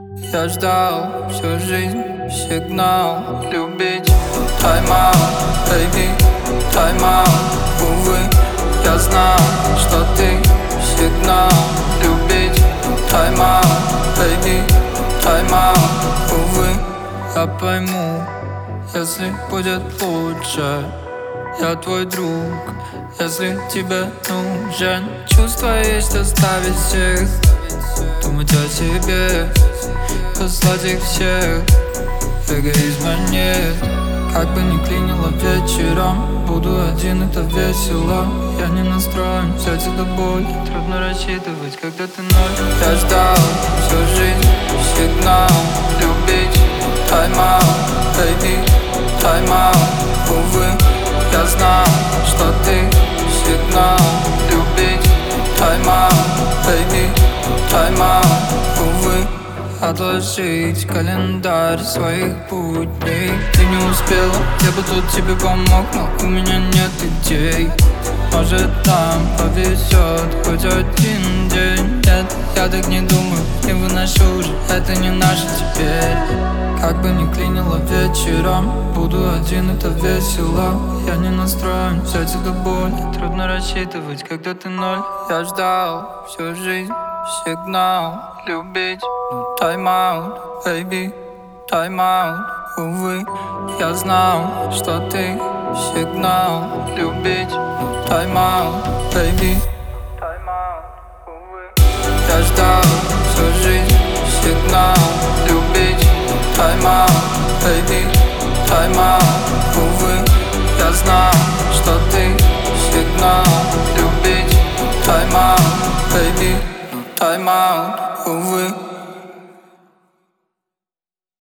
Я ждал всю жизнь сигнал любить. Тайм-аут, baby, тайм-аут. Увы, я знал, что ты сигнал любить. Тайм-аут, baby, тайм-аут. Увы, я пойму, если будет лучше. Я твой друг, если тебе нужен. Чувство есть оставить всех, думать о себе, послать их всех. Эгоизма нет, как бы ни клинило вечером. Буду один, это весело. Я не настроен взять эту боль. Трудно рассчитывать, когда ты ноль. Я ждал всю жизнь сигнал любить. Тайм-аут, baby, тайм-аут. Увы, я знал, что ты сигнал любить. Тайм-аут, baby, тайм-аут. Увы, отложить календарь своих будней. Ты не успела, я бы тут тебе помог, но у меня нет идей. Может, там повезет хоть один день. Нет, я так не думаю, не выношу уже, это не наше теперь. Как бы ни клинило вечером, буду один, это весело. Я не настроен взять эту боль. Трудно рассчитывать, когда ты ноль. Я ждал всю жизнь сигнал любить. Тайм-аут, baby, тайм-аут. Увы, я знал, что ты сигнал любить. Тайм-аут, baby, тайм-аут. Увы, я ждал всю жизнь сигнал любить. Тайм-аут, baby, тайм-аут. Увы, я знал, что ты сигнал любить. Тайм-аут, baby, тайм-аут. Увы.